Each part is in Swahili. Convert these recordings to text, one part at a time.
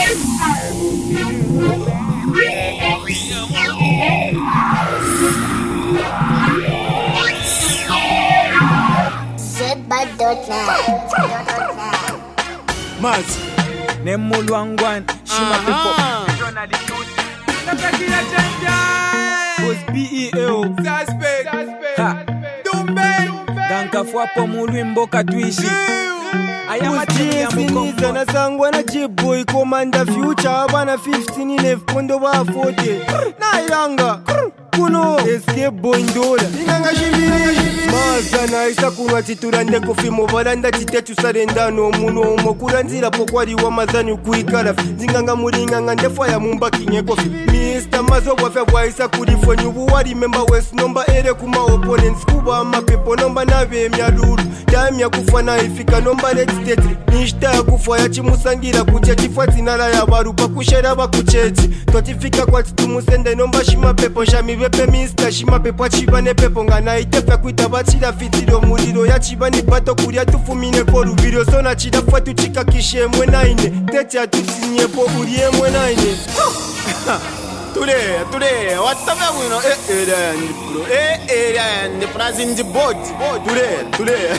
Maz Nemulwangwan Shima Pipo BEO Suspect Danka fwapo mulwimbo katwishi Ujiesiniza na sangwa na J-Boy Commander Future Abana 15 in F-Kondo wa 40 Na ilanga Kuno Escape Boy Ndola Inanga shibiri Mazana isa kunwa titurande kufimo Balanda titetu sarendano Muno umokura nzira pokwari wa mazani ukuikala Zinganga muringanga ndefa ya mumba kinye kofi Mr. Mazo wafe wa isa kurifo Nyubu wari member west Nomba ere kuma opponents Kuba ama pepo Nomba nave mnyalulu Time ya kufa na ifika Nomba red state Nishta ya kufa ya chimusangira Kuche chifati nara ya barupa Kushera bakuchechi Totifika kwa titumusende Nomba shima pepo Shami vepe Mr. Shima pepo Chibane pepo Ngana itefe kuita bachira fitiro Muriro ya chibani pato Kuria tufumine koru Video sona chida fatu chika kishe mwenaine Techa tutinyepo urie mwenaine Today, what's up now? The prize in the boat. Today.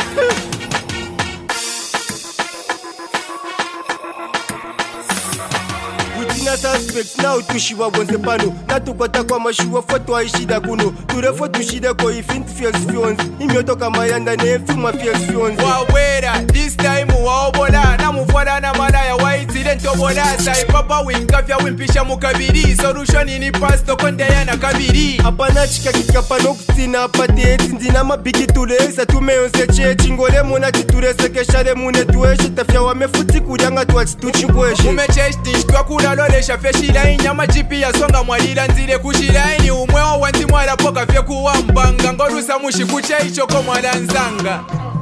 Utina suspects na utushiwa bonse pano Natukota kwa mashuwa foto haishida kuno Turefo tushida kwa ifinti fierce fions Imyotoka mayanda ne fuma fierce fions Wawera, this time waobola Na mufwada na malaya waitile ntobola Sai papa winkafya wimpisha mukabiri Solution ini pasto konde ya na kabiri Apana chika kikapano kutina apate Tindina mabiki tulesa tumeyonse chechi Ngole muna titurese keshale mune tueshe Tafya wamefuti kuryanga tuwachi tuchingweshe Umecheshti nshtua kula lolesha feshila inyama jipi ya songa mwalila nzile kushila ini umweo wanti mwala poka fye kuwa mbanga Ngorusa mushi kuche ichoko mwala nzanga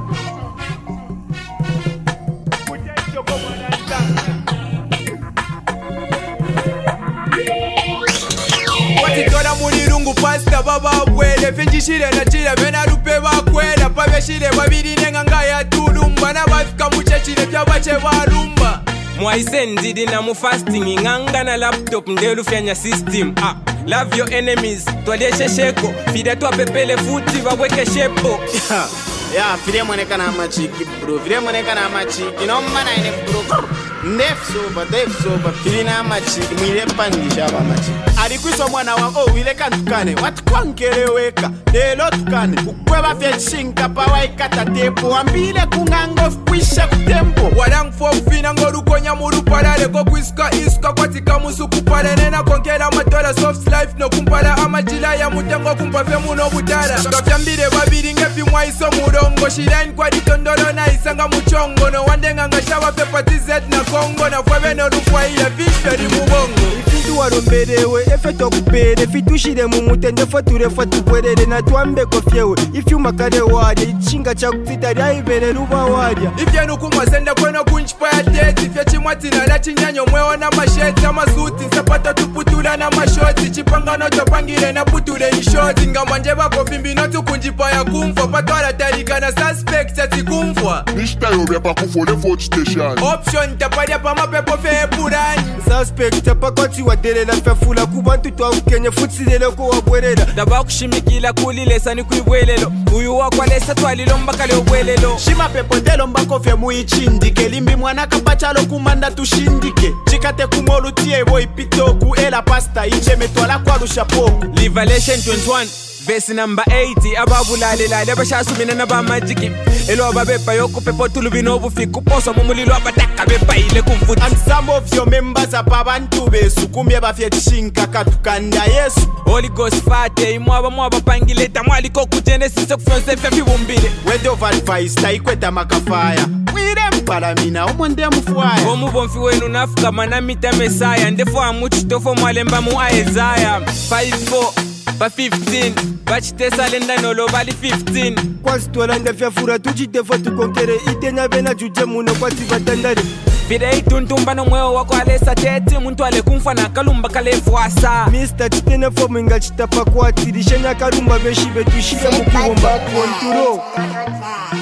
Watitola mulirungu pasta baba wele Finjishile na chile bena rupe bakwela Paveshile babiri nenga ngaya tulumba Na bafika muchechile pya bache balumba Mwaise dina mu fasting Nganga na laptop ndelu fyanya system Love your enemies Twaleshe sheko Fide tuwa pepele futi waweke shepo Yeah, fide mweneka na machiki bro. Fide mweneka na machiki Nomba na ine bro Def soba Fide na machiki Mwile pandisha wa machiki Alikwiswa mwana wa wile kantukane Watukwankeleweka Lelo tukane Ukweba fye chinka Pawa ikata tepo Wambile kungango Fwisha kutempo Walang fo fina ngorukonya murupala Leko kwiska iska Kwatika musu kupala Nena konkela matola soft life No kumpala amajila ya mutengo Kumpafye muno butala Kafya mbile babiri ngefi mwaiso murongo Shirain kwa ditondolo na isanga muchongo No wandenga nga shawa pepa tizet na Kongo Na fwebe no rufwa iya fisheri mubongo Ifindu waromberewe Efeto kupere Fitushire mumutende Fature fatubwerere Na tuambe kofyewe Ifyu makare warya Ichinga cha kutita Riaibere ruba warya Ifye nukumwa senda kweno kunchipa ya teti Ifye chimwati na la chinyanyo mweo na masheti Ama suti Nsapata tuputula na mashoti Chipanga no topangire na putule ni shoti Ngamanje bako fimbi no tukunjipa ya kumfwa Patwala tarika na suspect chati kumfwa Nishta yobe pa kufole Ford Station Option tapadia pa mapepo feye purani Suspect tapakwati wadelela Fefula kubantu twa ukenye Futsilele ko wabwerela Daba kushimikila kulilesa ni kuibwelelo Uyu wakwalesa twalilomba kale obwelelo Shima pepo delo mbako fye muichindike Limbi mwana kapachalo kumanda tushindike Chikate kumolu tie boy pitoku Ela pasta icheme twala kwa rusha poku Revelation 21 Verse number 80 Ababulale lale bashasumina na ba majiki Elo ababepa yoko pepo tulubino bufiku Poso mumulilo abataka bepa ile kumfuti And some of your members apabantu besu Kumbye bafye chinka katukanda Yesu Holy Ghost fate mwaba pangileta Mwaliko kujenesise kufyonse fya fibumbile Word of advice taikweta makafaya Mwire mpalamina omwende mfuaya Omubomfi wenu nafuka manamita mesaya Ndefo amuchitofo mwalemba mu Isaiah 5:4 Ba 15 Bachitesa lenda nolo bali 15 Kwasi twalanda fyafura Tuchitefo tukonkere Itenya bena juje muno Kwasi batandari Fide ituntumba no mweo wako alesa teti Muntu ale kumfa na kalumba kale fuasa Mr. Chitene fomu inga chitapa kwati Rishenya kalumba beshibe tushire mukubomba Konturo